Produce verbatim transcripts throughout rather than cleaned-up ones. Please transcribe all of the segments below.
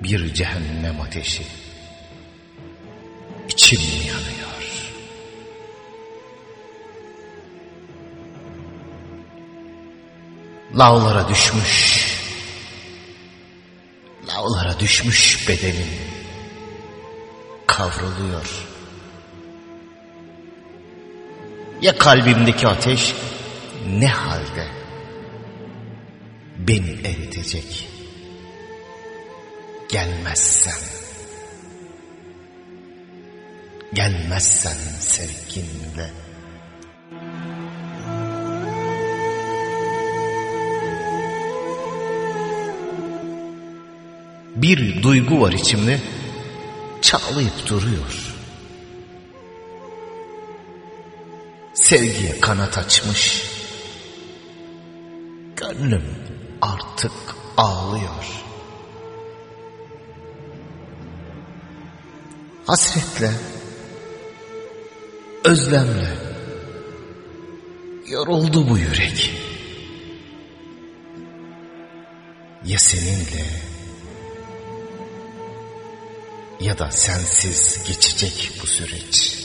bir cehennem ateşi. İçim yanıyor. Lavlara düşmüş, lavlara düşmüş bedenim kavruluyor. Ya kalbimdeki ateş ne halde beni eritecek? Gelmezsen, gelmezsen sevginle. Bir duygu var içimde, çağlayıp duruyor. Sevgiye kanat açmış, gönlüm artık ağlıyor. Hasretle, özlemle yoruldu bu yürek. Ya seninle ya da sensiz geçecek bu süreç.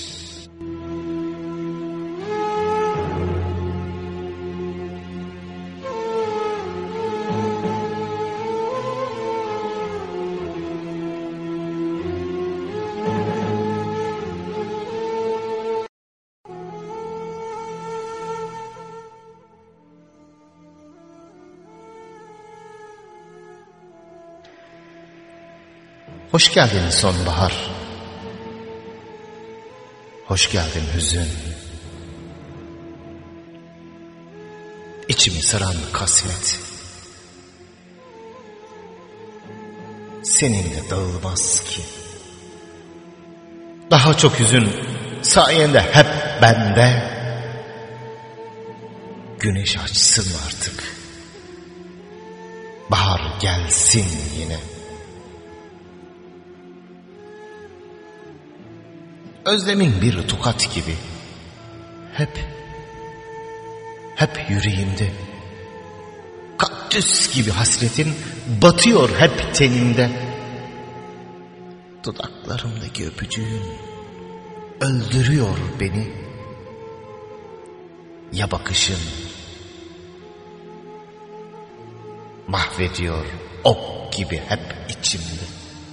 Hoş geldin sonbahar. Hoş geldin hüzün. İçimi saran kasvet. Seninle dağılmaz ki. Daha çok hüzün sayende hep bende. Güneş açsın artık. Bahar gelsin yine. Özlemin bir tokat gibi hep, hep yüreğimde. Kaktüs gibi hasretin batıyor hep tenimde. Dudaklarımdaki öpücüğün öldürüyor beni. Ya bakışın mahvediyor ok gibi hep içimde.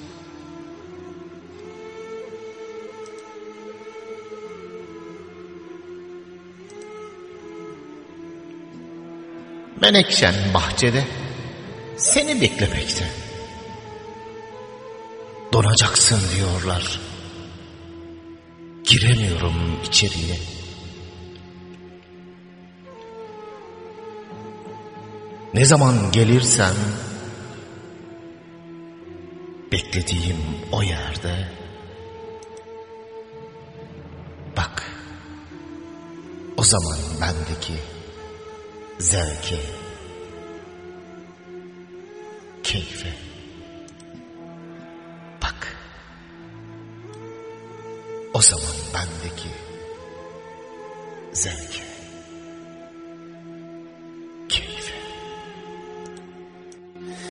Menekşen bahçede seni beklemekte. Donacaksın diyorlar. Giremiyorum içeriye. Ne zaman gelirsen beklediğim o yerde bak, o zaman bendeki zevke, keyfe bak, o zaman bendeki zevke.